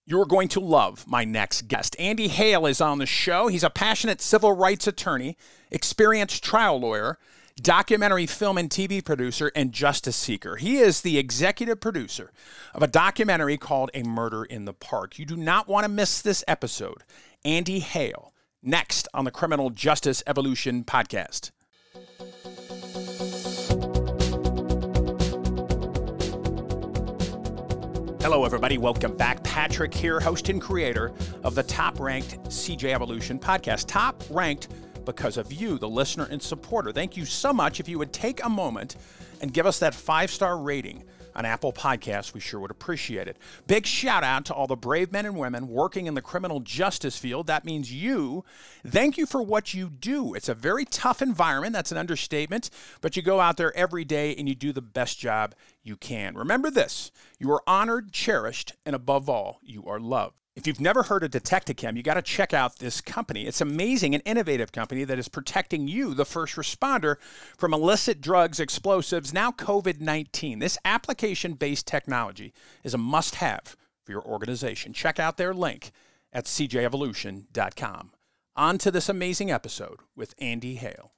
You're going to love my next guest. Andy Hale is on the show. He's a passionate civil rights attorney, experienced trial lawyer, documentary film and TV producer, and justice seeker. He is the executive producer of a documentary called A Murder in the Park. You do not want to miss this episode. Andy Hale, next on the Criminal Justice Evolution podcast. Hello, everybody. Welcome back. Patrick here, host and creator of the top-ranked CJ Evolution podcast. Top-ranked because of you, the listener and supporter. Thank you so much. If you would take a moment and give us that 5-star rating on Apple Podcasts, we sure would appreciate it. Big shout out to all the brave men and women working in the criminal justice field. That means you. Thank you for what you do. It's a very tough environment. That's an understatement. But you go out there every day and you do the best job you can. Remember this: you are honored, cherished, and above all, you are loved. If you've never heard of Detectichem, you got to check out this company. It's amazing and innovative company that is protecting you, the first responder, from illicit drugs, explosives, now COVID-19. This application-based technology is a must-have for your organization. Check out their link at cjevolution.com. On to this amazing episode with Andy Hale.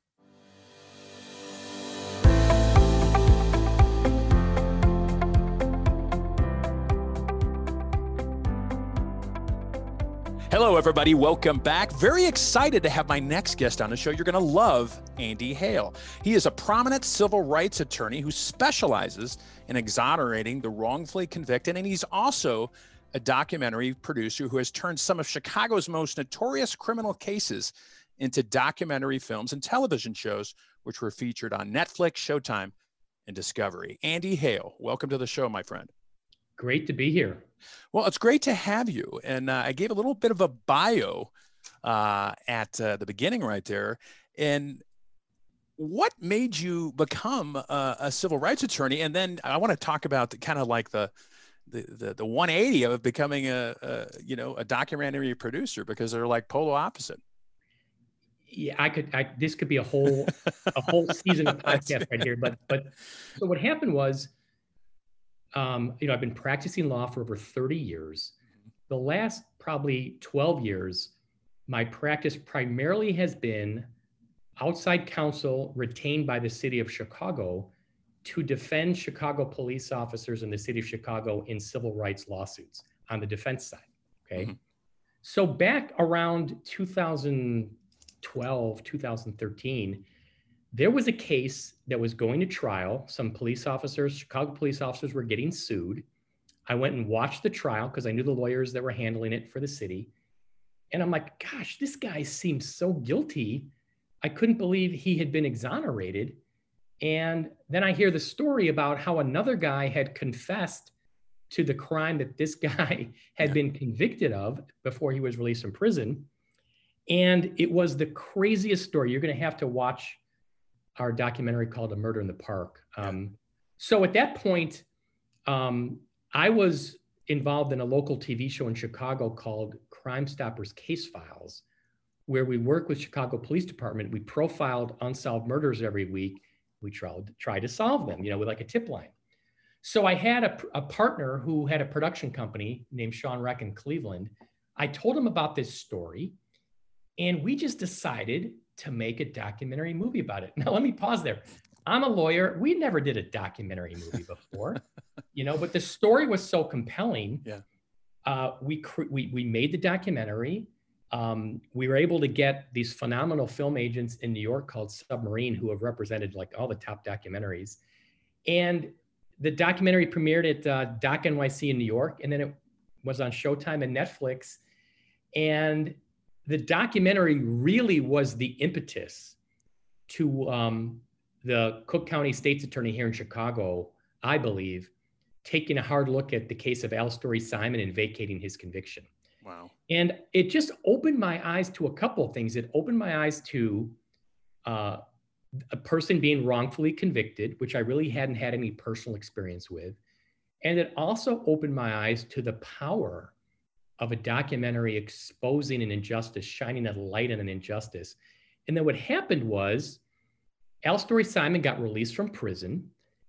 Hello, everybody. Welcome back. Very excited to have my next guest on the show. You're going to love Andy Hale. He is a prominent civil rights attorney who specializes in exonerating the wrongfully convicted, and he's also a documentary producer who has turned some of Chicago's most notorious criminal cases into documentary films and television shows, which were featured on Netflix, Showtime, and Discovery. Andy Hale, welcome to the show, my friend. Great to be here. Well, it's great to have you. And I gave a little bit of a bio at the beginning right there. And what made you become a civil rights attorney? And then I want to talk about the 180 of becoming a documentary producer, because they're like polar opposite. Yeah, this could be a whole season of podcast right here. But so what happened was, I've been practicing law for over 30 years. The last probably 12 years, my practice primarily has been outside counsel retained by the city of Chicago to defend Chicago police officers in the city of Chicago in civil rights lawsuits on the defense side. Okay. Mm-hmm. So back around 2012, 2013, there was a case that was going to trial. Some police officers, Chicago police officers, were getting sued. I went and watched the trial because I knew the lawyers that were handling it for the city. And I'm like, gosh, this guy seems so guilty. I couldn't believe he had been exonerated. And then I hear the story about how another guy had confessed to the crime that this guy had been convicted of before he was released from prison. And it was the craziest story. You're going to have to watch our documentary called A Murder in the Park. So at that point, I was involved in a local TV show in Chicago called Crime Stoppers Case Files, where we work with Chicago Police Department. We profiled unsolved murders every week. We tried to solve them, with like a tip line. So I had a partner who had a production company named Sean Reck in Cleveland. I told him about this story, and we just decided to make a documentary movie about it. Now, let me pause there. I'm a lawyer. We never did a documentary movie before, but the story was so compelling. Yeah. We made the documentary. We were able to get these phenomenal film agents in New York called Submarine, who have represented like all the top documentaries. And the documentary premiered at Doc NYC in New York, and then it was on Showtime and Netflix. And the documentary really was the impetus to the Cook County State's Attorney here in Chicago, I believe, taking a hard look at the case of Al Story Simon and vacating his conviction. Wow. And it just opened my eyes to a couple of things. It opened my eyes to a person being wrongfully convicted, which I really hadn't had any personal experience with. And it also opened my eyes to the power of a documentary exposing an injustice, shining a light on an injustice. And then what happened was Al Story Simon got released from prison.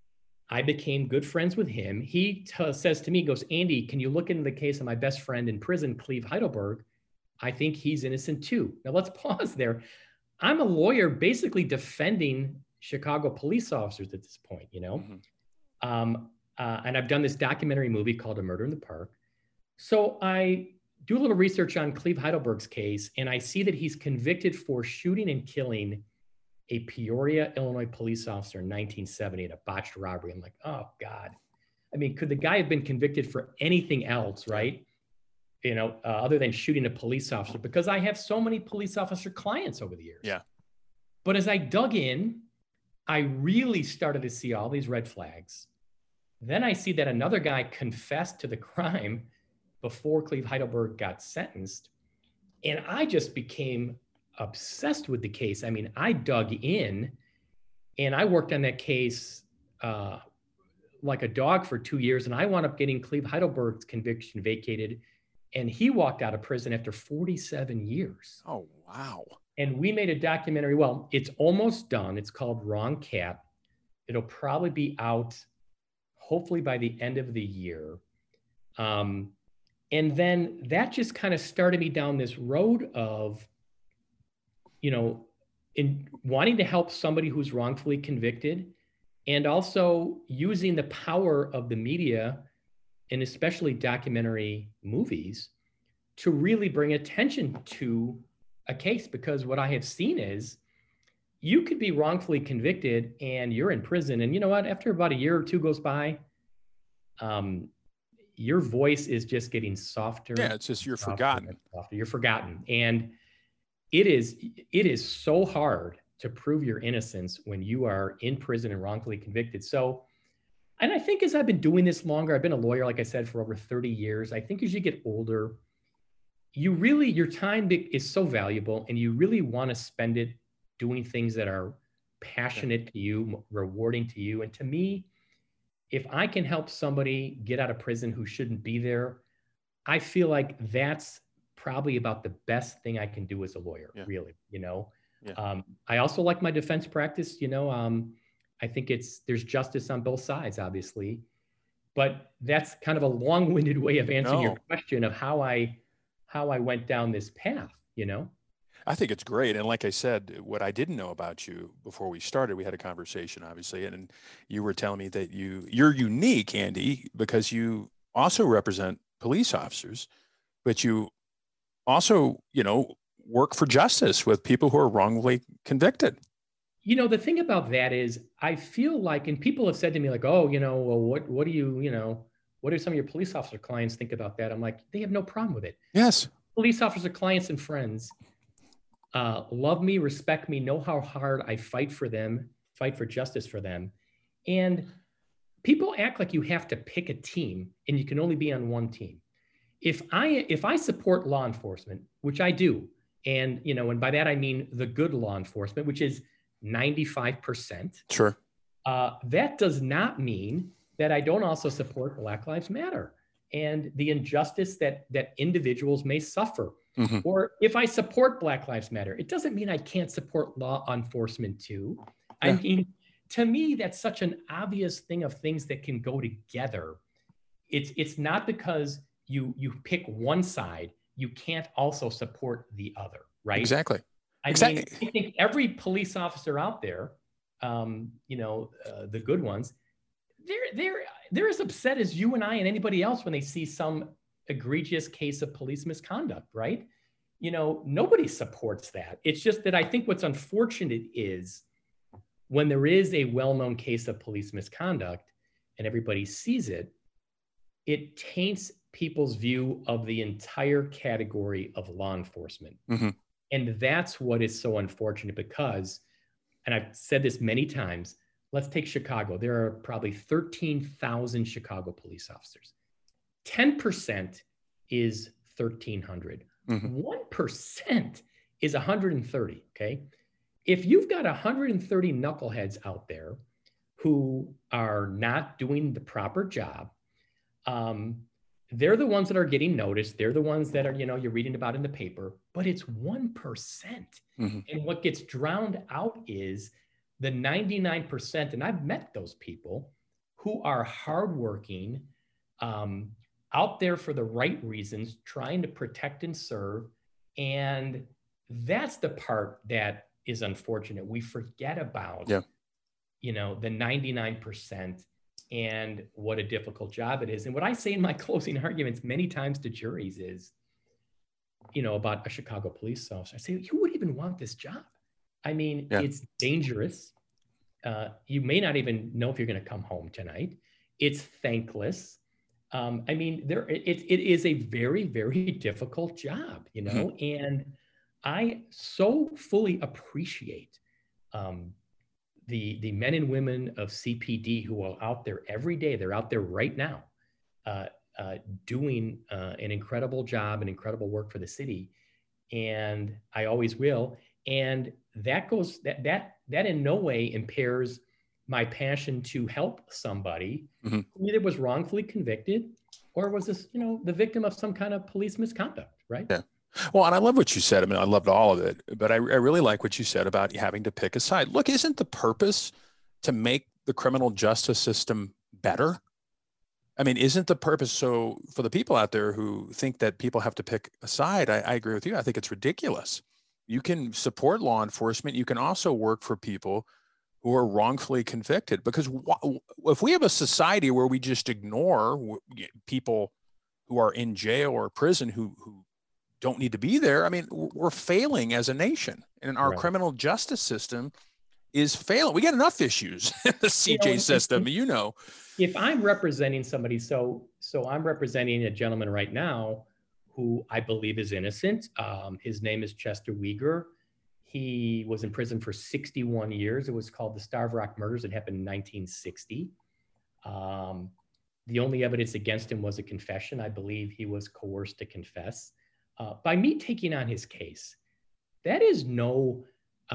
I became good friends with him. He says to me, he goes, Andy, can you look into the case of my best friend in prison, Cleve Heidelberg? I think he's innocent too. Now let's pause there. I'm a lawyer basically defending Chicago police officers at this point, you know? Mm-hmm. And I've done this documentary movie called A Murder in the Park. So I do a little research on Cleve Heidelberg's case, and I see that he's convicted for shooting and killing a Peoria, Illinois police officer in 1970 in a botched robbery. I'm like, oh God. I mean, could the guy have been convicted for anything else, right? You know, other than shooting a police officer? Because I have so many police officer clients over the years. Yeah. But as I dug in, I really started to see all these red flags. Then I see that another guy confessed to the crime before Cleve Heidelberg got sentenced. And I just became obsessed with the case. I mean, I dug in and I worked on that case like a dog for 2 years. And I wound up getting Cleve Heidelberg's conviction vacated. And he walked out of prison after 47 years. Oh, wow. And we made a documentary. Well, it's almost done. It's called Wrong Cap. It'll probably be out hopefully by the end of the year. And then that just kind of started me down this road of, you know, in wanting to help somebody who's wrongfully convicted, and also using the power of the media, and especially documentary movies, to really bring attention to a case. Because what I have seen is you could be wrongfully convicted and you're in prison. And you know what? After about a year or two goes by, your voice is just getting softer. Yeah, it's just you're forgotten. You're forgotten. And it is so hard to prove your innocence when you are in prison and wrongfully convicted. So, and I think as I've been doing this longer, I've been a lawyer, like I said, for over 30 years. I think as you get older, your time is so valuable, and you really want to spend it doing things that are passionate to you, rewarding to you. And to me, if I can help somebody get out of prison who shouldn't be there, I feel like that's probably about the best thing I can do as a lawyer, really, you know? Yeah. I also like my defense practice, you know, I think there's justice on both sides, obviously, but that's kind of a long-winded way of answering your question of how I went down this path, you know? I think it's great. And like I said, what I didn't know about you before we started, we had a conversation, obviously, and you were telling me that you're unique, Andy, because you also represent police officers, but you also, you know, work for justice with people who are wrongly convicted. You know, the thing about that is I feel like, and people have said to me like, oh, you know, well, what do you know, what do some of your police officer clients think about that? I'm like, they have no problem with it. Yes. Police officer clients and friends love me, respect me, know how hard I fight for them, fight for justice for them. And people act like you have to pick a team and you can only be on one team. If I support law enforcement, which I do, and, you know, and by that I mean the good law enforcement, which is 95%. Sure. That does not mean that I don't also support Black Lives Matter and the injustice that individuals may suffer. Mm-hmm. Or if I support Black Lives Matter, it doesn't mean I can't support law enforcement too. Yeah. I mean, to me, that's such an obvious thing of things that can go together. It's not because you pick one side, you can't also support the other, right? Exactly. I mean, I think every police officer out there, you know, the good ones, they're as upset as you and I and anybody else when they see some egregious case of police misconduct, right? You know, nobody supports that. It's just that I think what's unfortunate is when there is a well-known case of police misconduct and everybody sees it, it taints people's view of the entire category of law enforcement. Mm-hmm. And that's what is so unfortunate because, and I've said this many times, let's take Chicago. There are probably 13,000 Chicago police officers. 10% is 1,300. Mm-hmm. 1% is 130, okay? If you've got 130 knuckleheads out there who are not doing the proper job, they're the ones that are getting noticed. They're the ones that are, you know, you're reading about in the paper, but it's 1%. Mm-hmm. And what gets drowned out is the 99%, and I've met those people who are hardworking, out there for the right reasons, trying to protect and serve. And that's the part that is unfortunate. We forget about, Yeah. the 99% and what a difficult job it is. And what I say in my closing arguments many times to juries is, about a Chicago police officer, I say, who would even want this job? I mean, Yeah. it's dangerous. You may not even know if you're going to come home tonight. It's thankless. I mean, it is a very, very difficult job, and I so fully appreciate the men and women of CPD who are out there every day. They're out there right now doing an incredible job and incredible work for the city. And I always will. And that goes, that in no way impairs my passion to help somebody who either was wrongfully convicted or was this, the victim of some kind of police misconduct, right? Yeah. Well, and I love what you said. I mean, I loved all of it, but I really like what you said about having to pick a side. Look, isn't the purpose to make the criminal justice system better? I mean, isn't the purpose so for the people out there who think that people have to pick a side? I agree with you. I think it's ridiculous. You can support law enforcement. You can also work for people who are wrongfully convicted, because if we have a society where we just ignore people who are in jail or prison who don't need to be there, I mean, we're failing as a nation, and our criminal justice system is failing. We got enough issues in the CJ system, If I'm representing somebody, so I'm representing a gentleman right now who I believe is innocent. His name is Chester Weger. He was in prison for 61 years. It was called the Starved Rock Murders. It happened in 1960. The only evidence against him was a confession. I believe he was coerced to confess. By me taking on his case, that is not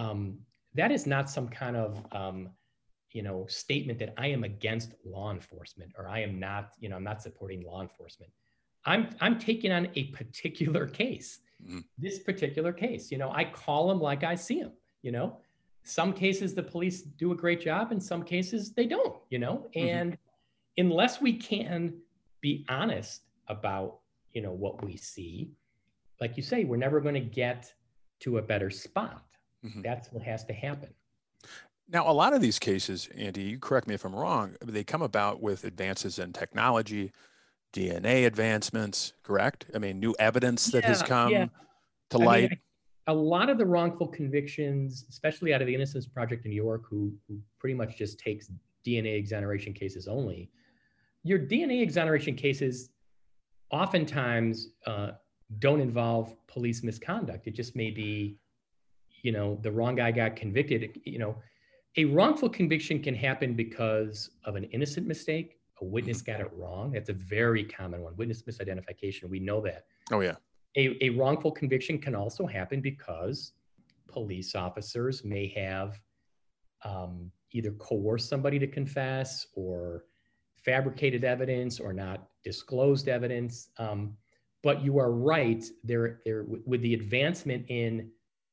some kind of statement that I am against law enforcement, or I am not, I'm not supporting law enforcement. I'm taking on a particular case. This particular case, I call them like I see them. Some cases the police do a great job, and some cases they don't. And unless we can be honest about what we see, like you say, we're never going to get to a better spot. That's what has to happen. Now, a lot of these cases, Andy, you correct me if I'm wrong, they come about with advances in technology, DNA advancements, correct? I mean, new evidence that has come to light. A lot of the wrongful convictions, especially out of the Innocence Project in New York, who pretty much just takes DNA exoneration cases only, your DNA exoneration cases oftentimes don't involve police misconduct. It just may be, the wrong guy got convicted. A wrongful conviction can happen because of an innocent mistake. A witness got it wrong. That's a very common one. Witness misidentification. We know that. Oh, yeah. A wrongful conviction can also happen because police officers may have either coerced somebody to confess, or fabricated evidence, or not disclosed evidence. But you are right. There, with the advancement in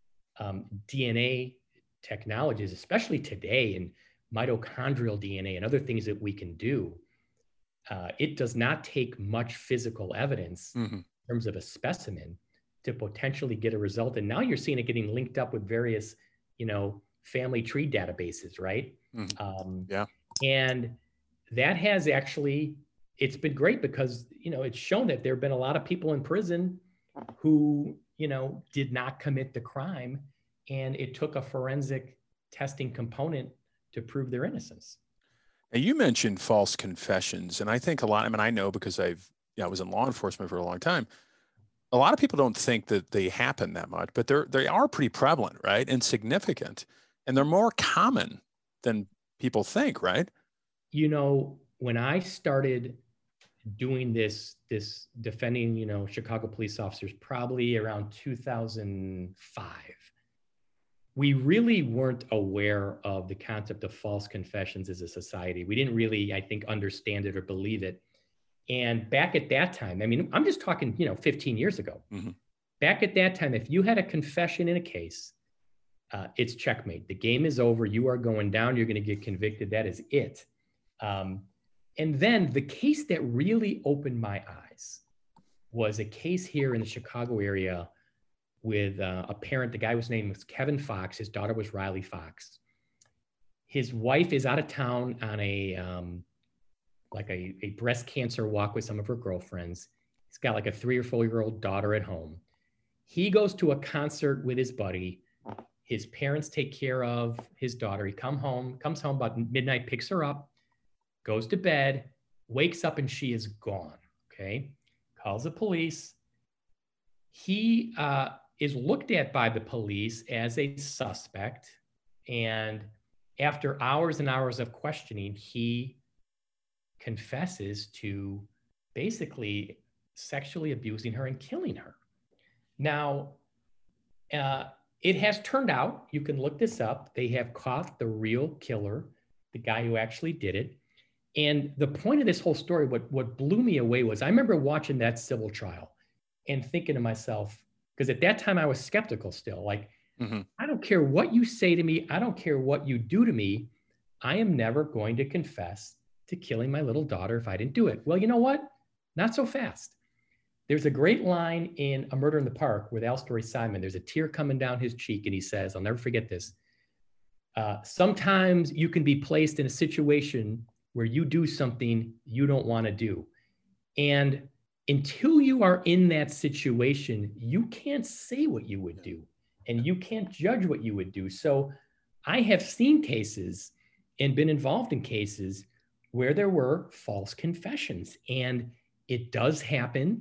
DNA technologies, especially today, and mitochondrial DNA and other things that we can do, it does not take much physical evidence in terms of a specimen to potentially get a result. And now you're seeing it getting linked up with various, family tree databases, right? And that has actually, it's been great because, it's shown that there have been a lot of people in prison who, did not commit the crime, and it took a forensic testing component to prove their innocence. Now, you mentioned false confessions, and I think a lot, I know because I was in law enforcement for a long time. A lot of people don't think that they happen that much, but they are pretty prevalent, right? And significant, and they're more common than people think, right? When I started doing this defending, Chicago police officers, probably around 2005, we really weren't aware of the concept of false confessions as a society. We didn't really, I think, understand it or believe it. And back at that time, I'm just talking, 15 years ago. Back at that time, if you had a confession in a case, it's checkmate. The game is over. You are going down. You're going to get convicted. That is it. And then the case that really opened my eyes was a case here in the Chicago area with a parent. The guy's name was Kevin Fox. His daughter was Riley Fox. His wife is out of town on a breast cancer walk with some of her girlfriends. He's got like a 3 or 4-year-old daughter at home. He goes to a concert with his buddy. His parents take care of his daughter. He comes home about midnight, picks her up, goes to bed, wakes up, and she is gone. Okay. Calls the police. He is looked at by the police as a suspect. And after hours and hours of questioning, he confesses to basically sexually abusing her and killing her. Now, it has turned out, you can look this up, they have caught the real killer, the guy who actually did it. And the point of this whole story, what blew me away was I remember watching that civil trial and thinking to myself, because at that time I was skeptical still, like, I don't care what you say to me, I don't care what you do to me, I am never going to confess to killing my little daughter if I didn't do it. Well, you know what? Not so fast. There's a great line in A Murder in the Park with Al Story Simon. There's a tear coming down his cheek, and he says, I'll never forget this. Sometimes you can be placed in a situation where you do something you don't want to do. And until you are in that situation, you can't say what you would do, and you can't judge what you would do. So I have seen cases and been involved in cases where there were false confessions, and it does happen.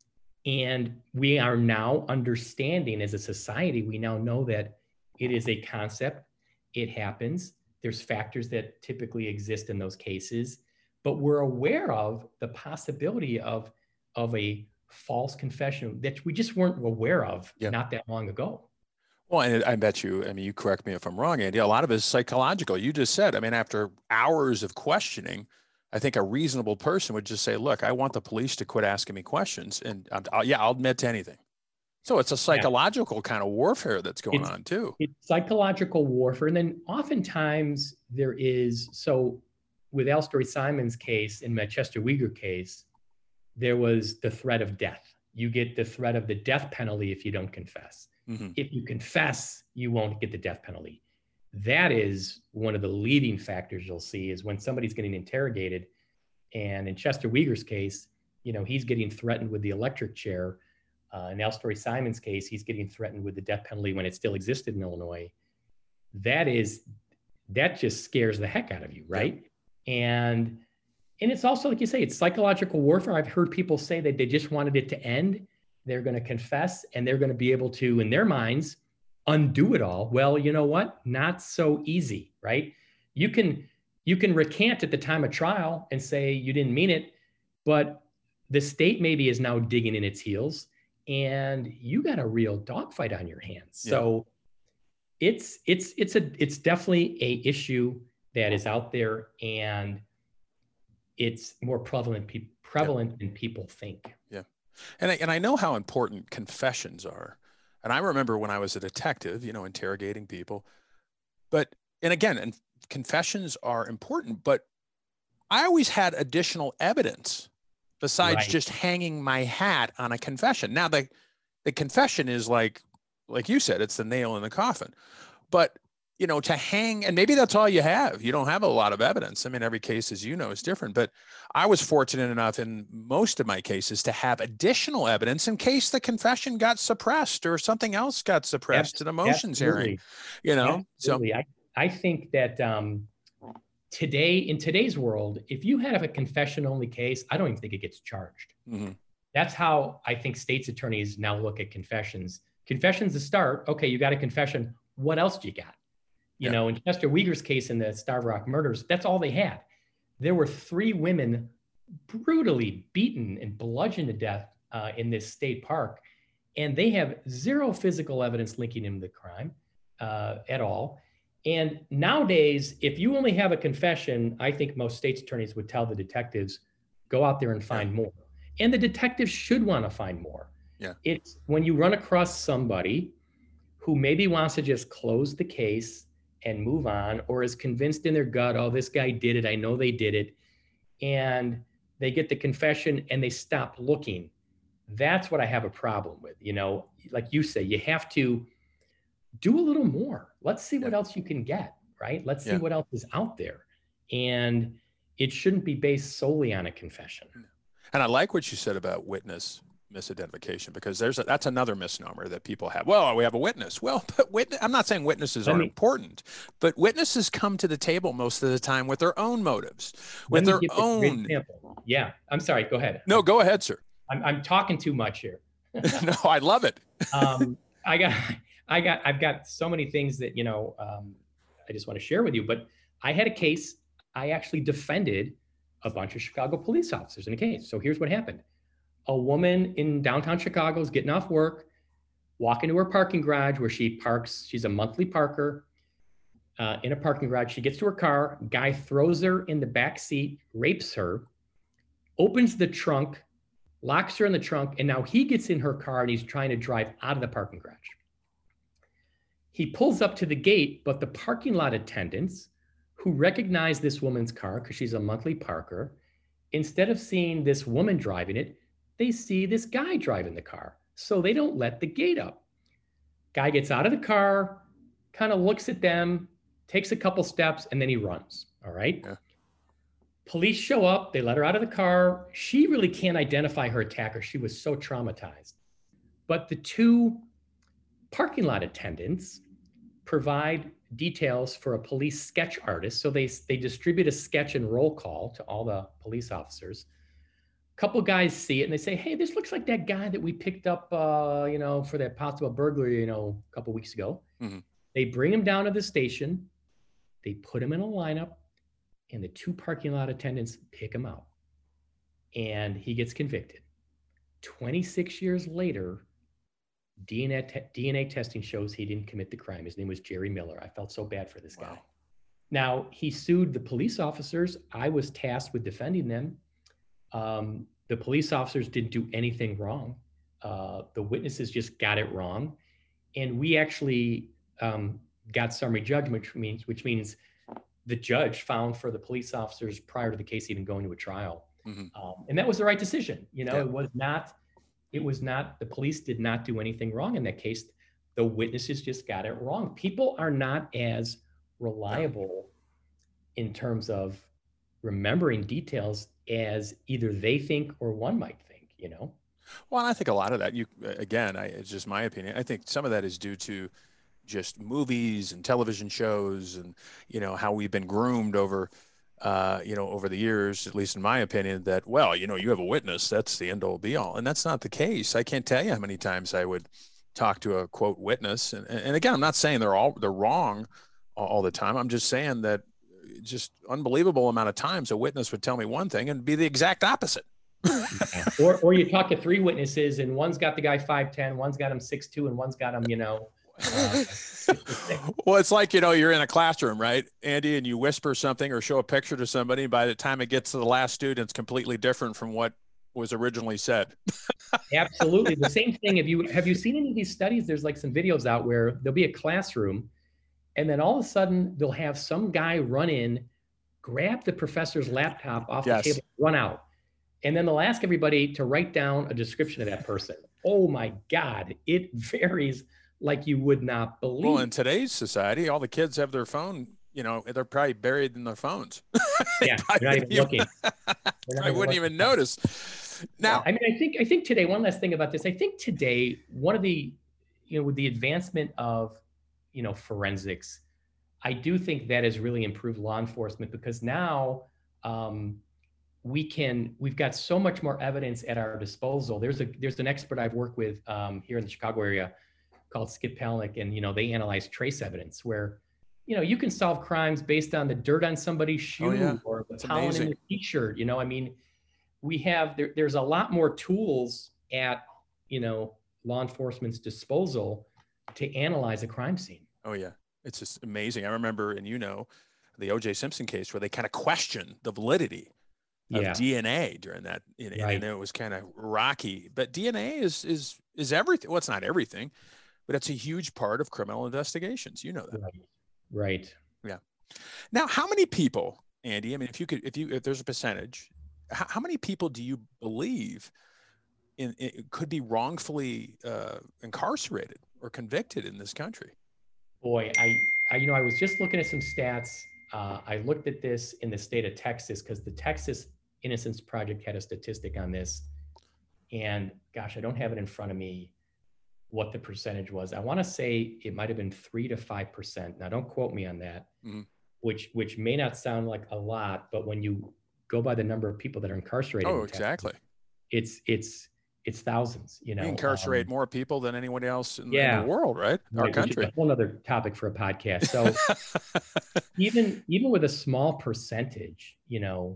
And we are now understanding as a society, we now know that it is a concept, it happens. There's factors that typically exist in those cases, but we're aware of the possibility of a false confession that we just weren't aware of not that long ago. Well, and I bet you, I mean, you correct me if I'm wrong, Andy, a lot of it is psychological. You just said, I mean, after hours of questioning, I think a reasonable person would just say, look, I want the police to quit asking me questions, and I'll admit to anything. So it's a psychological kind of warfare that's going on too. It's psychological warfare. And then oftentimes there is, so with Al Story Simon's case, in my Chester Weger case, there was the threat of death. You get the threat of the death penalty if you don't confess. If you confess, you won't get the death penalty. That is one of the leading factors you'll see is when somebody's getting interrogated. And in Chester Weger's case, you know, he's getting threatened with the electric chair. In Al Story Simon's case, he's getting threatened with the death penalty when it still existed in Illinois. That just scares the heck out of you, right? And it's also, like you say, it's psychological warfare. I've heard people say that they just wanted it to end. They're going to confess and they're going to be able to, in their minds, undo it all. Well, you know what? Not so easy, right? You can recant at the time of trial and say you didn't mean it, but the state maybe is now digging in its heels and you got a real dogfight on your hands. So it's definitely a issue that is out there, and it's more prevalent than people think. Yeah. And I know how important confessions are. And I remember when I was a detective, you know, interrogating people, and confessions are important, but I always had additional evidence besides just hanging my hat on a confession. Now the confession is like you said, it's the nail in the coffin, but you know, to hang, and maybe that's all you have. You don't have a lot of evidence. I mean, every case, as you know, is different, but I was fortunate enough in most of my cases to have additional evidence in case the confession got suppressed or something else got suppressed in a motions hearing, you know? Absolutely. So I think that in today's world, if you have a confession only case, I don't even think it gets charged. That's how I think state's attorneys now look at confessions. Confession's the start. Okay, you got a confession. What else do you got? You know, in Chester Weger's case in the Starved Rock murders, that's all they had. There were 3 women brutally beaten and bludgeoned to death in this state park, and they have 0 physical evidence linking him to the crime at all. And nowadays, if you only have a confession, I think most state's attorneys would tell the detectives, go out there and find more. And the detectives should want to find more. It's when you run across somebody who maybe wants to just close the case and move on, or is convinced in their gut, oh, this guy did it, I know they did it. and they get the confession and they stop looking. That's what I have a problem with. Like you say, you have to do a little more. Let's see what else you can get, right? Let's see what else is out there. And it shouldn't be based solely on a confession. And I like what you said about witness misidentification, because that's another misnomer that people have. Well, we have a witness. Well, but I'm not saying witnesses aren't important, but witnesses come to the table most of the time with their own motives, with their own. Yeah, I'm sorry. Go ahead. No, go ahead, sir. I'm talking too much here. No, I love it. I've got so many things that I just want to share with you. But I had a case. I actually defended a bunch of Chicago police officers in a case. So here's what happened. A woman in downtown Chicago is getting off work, walking to her parking garage where she parks. She's a monthly parker in a parking garage. She gets to her car. Guy throws her in the back seat, rapes her, opens the trunk, locks her in the trunk, and now he gets in her car and he's trying to drive out of the parking garage. He pulls up to the gate, but the parking lot attendants, who recognize this woman's car because she's a monthly parker, instead of seeing this woman driving it, they see this guy driving the car. So they don't let the gate up. Guy gets out of the car, kind of looks at them, takes a couple steps, and then he runs. All right. Yeah. Police show up. They let her out of the car. She really can't identify her attacker. She was so traumatized. But the two parking lot attendants provide details for a police sketch artist. So they distribute a sketch and roll call to all the police officers. Couple guys see it and they say, hey, this looks like that guy that we picked up, for that possible burglary, a couple weeks ago. Mm-hmm. They bring him down to the station. They put him in a lineup and the two parking lot attendants pick him out and he gets convicted. 26 years later, DNA testing shows he didn't commit the crime. His name was Jerry Miller. I felt so bad for this guy. Now, he sued the police officers. I was tasked with defending them. The police officers didn't do anything wrong. The witnesses just got it wrong. And we actually got summary judgment, which means the judge found for the police officers prior to the case even going to a trial. Mm-hmm. And that was the right decision. It was not, the police did not do anything wrong in that case. The witnesses just got it wrong. People are not as reliable in terms of remembering details as either they think or one might think, Well, I think a lot of that, it's just my opinion. I think some of that is due to just movies and television shows and, how we've been groomed over the years, at least in my opinion, that, you have a witness, that's the end all be all. And that's not the case. I can't tell you how many times I would talk to a quote witness. And again, I'm not saying they're wrong all the time. I'm just saying that just unbelievable amount of times a witness would tell me one thing and be the exact opposite. or you talk to three witnesses and one's got the guy 5'10", one's got him 6'2", and one's got him, Well, it's like, you're in a classroom, right, Andy, and you whisper something or show a picture to somebody. By the time it gets to the last student, it's completely different from what was originally said. Absolutely. The same thing. Have you seen any of these studies? There's like some videos out where there'll be a classroom and then all of a sudden they'll have some guy run in, grab the professor's laptop off the table, run out. And then they'll ask everybody to write down a description of that person. Oh my God. It varies like you would not believe. Well, in today's society, all the kids have their phone, they're probably buried in their phones. Yeah, they're not even looking. I wouldn't even notice. Now, I think today, one last thing about this, I think today, one of the, with the advancement of, forensics, I do think that has really improved law enforcement because now we've got so much more evidence at our disposal. There's an expert I've worked with here in the Chicago area called Skip Palnick, and they analyze trace evidence where you can solve crimes based on the dirt on somebody's shoe or the pollen in the t-shirt. We have there's a lot more tools at law enforcement's disposal to analyze a crime scene. Oh yeah, it's just amazing. I remember, and the O.J. Simpson case where they kind of questioned the validity of DNA during that, and it was kind of rocky. But DNA is everything. Well, it's not everything, but it's a huge part of criminal investigations. You know that. Right. Yeah. Now, how many people Andy? I mean, if there's a percentage, how many people do you believe could be wrongfully incarcerated or convicted in this country? Boy, I was just looking at some stats. I looked at this in the state of Texas because the Texas Innocence Project had a statistic on this. And gosh, I don't have it in front of me what the percentage was. I want to say it might have been 3 to 5%. Now, don't quote me on that, which may not sound like a lot, but when you go by the number of people that are incarcerated, exactly, it's thousands. You know, we incarcerate more people than anyone else in the world, right? Our country. A whole other topic for a podcast. So even with a small percentage, you know,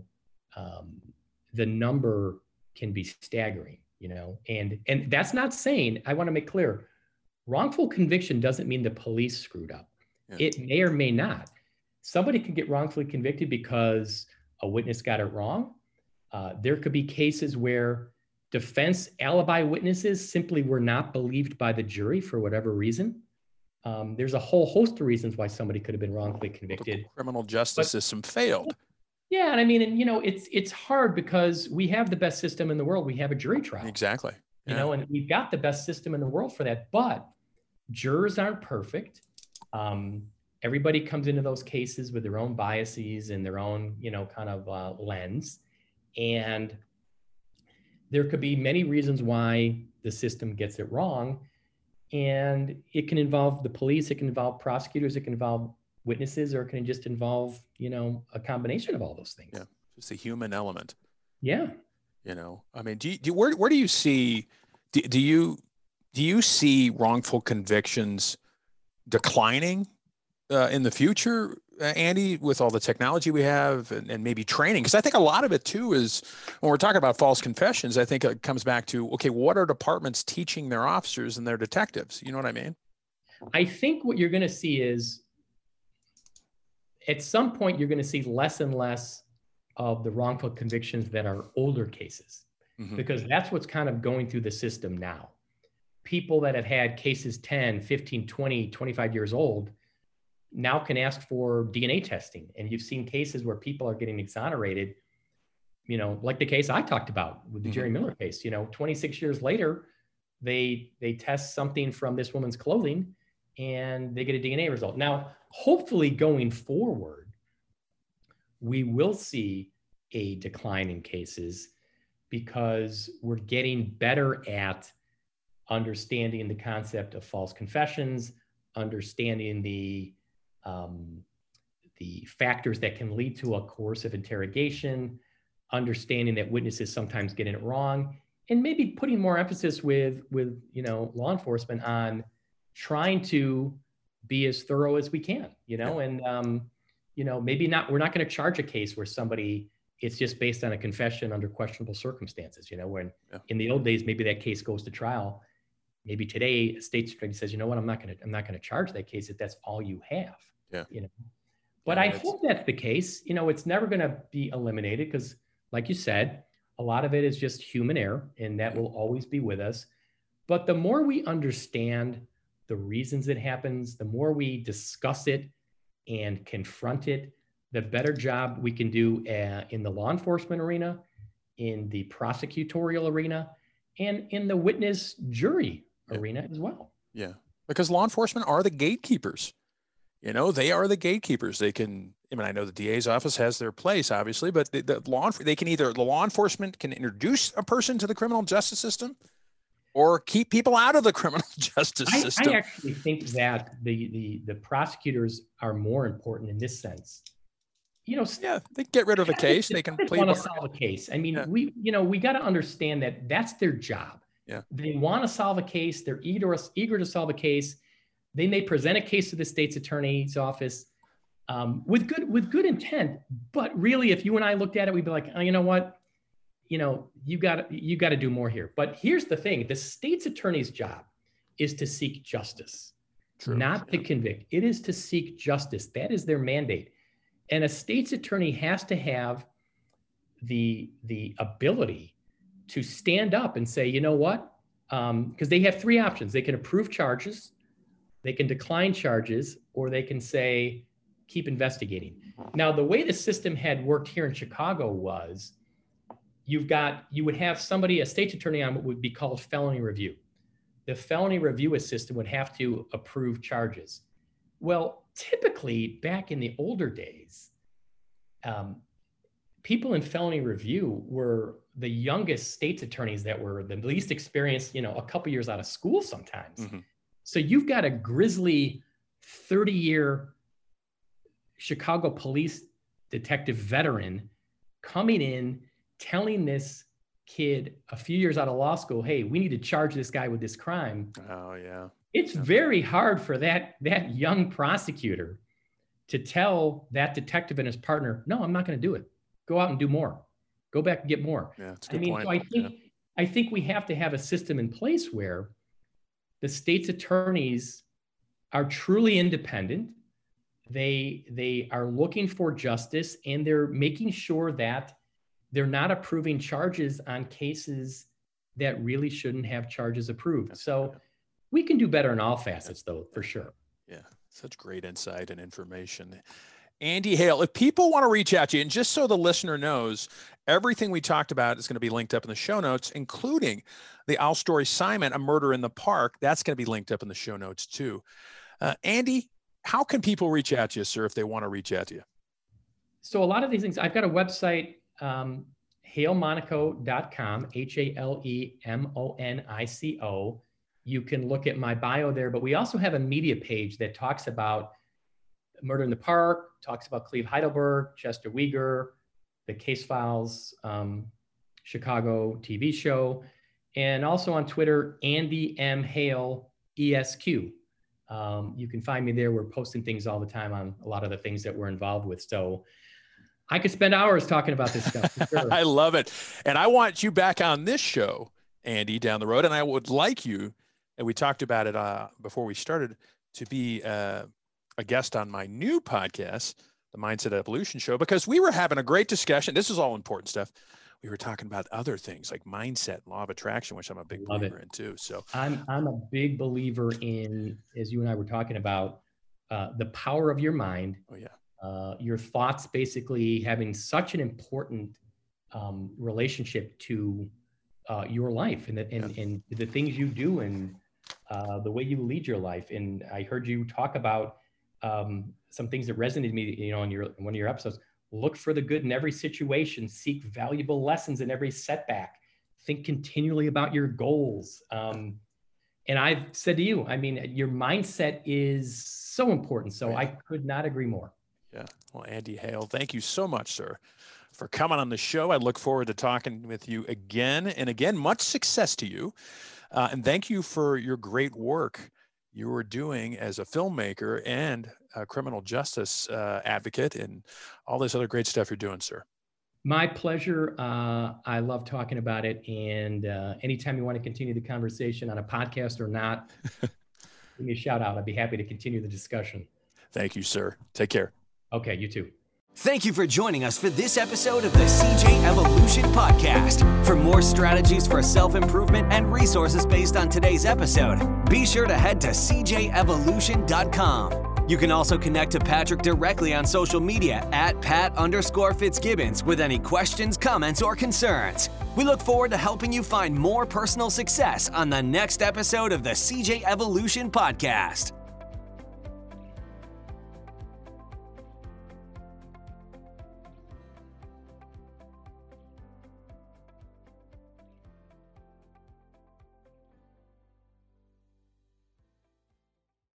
the number can be staggering. You know, and that's not saying, I want to make clear, wrongful conviction doesn't mean the police screwed up. Yeah. It may or may not. Somebody could get wrongfully convicted because a witness got it wrong. There could be cases where defense alibi witnesses simply were not believed by the jury for whatever reason. There's a whole host of reasons why somebody could have been wrongfully convicted. The criminal justice system failed. Yeah, and I mean, and you know, it's hard because we have the best system in the world. We have a jury trial. Exactly. You know, and we've got the best system in the world for that. But jurors aren't perfect. Everybody comes into those cases with their own biases and their own, you know, kind of lens. And there could be many reasons why the system gets it wrong. And it can involve the police, it can involve prosecutors, it can involve witnesses, or it can just involve, you know, a combination of all those things. Yeah, just a human element. Yeah. You know, I mean, where do you see, do you see wrongful convictions declining in the future, Andy, with all the technology we have and maybe training? Because I think a lot of it too is, when we're talking about false confessions, I think it comes back to, okay, what are departments teaching their officers and their detectives? You know what I mean? I think what you're going to see is, at some point, you're going to see less and less of the wrongful convictions that are older cases, because that's what's kind of going through the system now. People that have had cases 10, 15, 20, 25 years old now can ask for DNA testing. And you've seen cases where people are getting exonerated, you know, like the case I talked about with the Jerry Miller case. You know, 26 years later, they test something from this woman's clothing and they get a DNA result. Now, hopefully going forward, we will see a decline in cases because we're getting better at understanding the concept of false confessions, understanding the factors that can lead to a coercive interrogation, understanding that witnesses sometimes get it wrong, and maybe putting more emphasis with you know, law enforcement on trying to be as thorough as we can, you know, and you know, maybe we're not going to charge a case where it's just based on a confession under questionable circumstances, you know, when in the old days, maybe that case goes to trial. Maybe today a state's attorney says, you know what, I'm not going to charge that case if that's all you have. Yeah. You know, but I hope that's the case. You know, it's never going to be eliminated because, like you said, a lot of it is just human error, and that will always be with us. But the more we understand the reasons it happens, the more we discuss it and confront it, the better job we can do in the law enforcement arena, in the prosecutorial arena, and in the witness jury arena as well. Yeah, because law enforcement are the gatekeepers. You know, they are the gatekeepers. They can, I mean, I know the DA's office has their place, obviously, but the law enforcement can introduce a person to the criminal justice system or keep people out of the criminal justice system. I actually think that the prosecutors are more important in this sense. You know, they get rid of a case. They can want to solve a case. I mean, we got to understand that that's their job. Yeah. They want to solve a case. They're eager to solve a case. They may present a case to the state's attorney's office with good intent. But really, if you and I looked at it, we'd be like, oh, you know what? You know, you got to do more here. But here's the thing: the state's attorney's job is to seek justice, not to convict. It is to seek justice. That is their mandate. And a state's attorney has to have the ability to stand up and say, you know what? Because they have three options. They can approve charges, they can decline charges, or they can say, keep investigating. Now, the way the system had worked here in Chicago was you would have somebody, a state's attorney, on what would be called felony review. The felony review assistant would have to approve charges. Well, typically back in the older days, people in felony review were the youngest state's attorneys that were the least experienced, a couple years out of school sometimes. Mm-hmm. So you've got a grizzly 30-year Chicago police detective veteran coming in, telling this kid a few years out of law school, hey, we need to charge this guy with this crime. Oh, yeah. It's very hard for that young prosecutor to tell that detective and his partner, no, I'm not going to do it. Go out and do more. Go back and get more. Yeah, that's a good point. So I think we have to have a system in place where the state's attorneys are truly independent. They are looking for justice, and they're making sure that they're not approving charges on cases that really shouldn't have charges approved. So we can do better in all facets, though, for sure. Yeah, such great insight and information. Andy Hale, if people want to reach out to you, and just so the listener knows, everything we talked about is going to be linked up in the show notes, including the Al Story Simon, A Murder in the Park. That's going to be linked up in the show notes too. Andy, how can people reach out to you, sir, if they want to reach out to you? So a lot of these things, I've got a website, HaleMonico.com, HaleMonico. You can look at my bio there, but we also have a media page that talks about Murder in the Park, talks about Cleve Heidelberg, Chester Weger, the Case Files, Chicago TV show, and also on Twitter, Andy M. Hale, ESQ. You can find me there. We're posting things all the time on a lot of the things that we're involved with. So I could spend hours talking about this stuff. For sure. I love it. And I want you back on this show, Andy, down the road. And I would like you, and we talked about it before we started, to be a guest on my new podcast, the Mindset Evolution Show, because we were having a great discussion. This is all important stuff. We were talking about other things like mindset, law of attraction, which I'm a big believer in too. So I'm a big believer in, as you and I were talking about, the power of your mind. Oh yeah. Your thoughts basically having such an important relationship to your life and the things you do and the way you lead your life. And I heard you talk about some things that resonated with me, in one of your episodes. Look for the good in every situation, seek valuable lessons in every setback, think continually about your goals. And I've said to you, your mindset is so important. So I could not agree more. Yeah. Well, Andy Hale, thank you so much, sir, for coming on the show. I look forward to talking with you again and again. Much success to you. And thank you for your great work you are doing as a filmmaker and a criminal justice advocate and all this other great stuff you're doing, sir. My pleasure. I love talking about it. And anytime you want to continue the conversation on a podcast or not, give me a shout out. I'd be happy to continue the discussion. Thank you, sir. Take care. Okay, you too. Thank you for joining us for this episode of the CJ Evolution Podcast. For more strategies for self-improvement and resources based on today's episode, be sure to head to cjevolution.com. You can also connect to Patrick directly on social media at Pat_Fitzgibbons with any questions, comments, or concerns. We look forward to helping you find more personal success on the next episode of the CJ Evolution Podcast.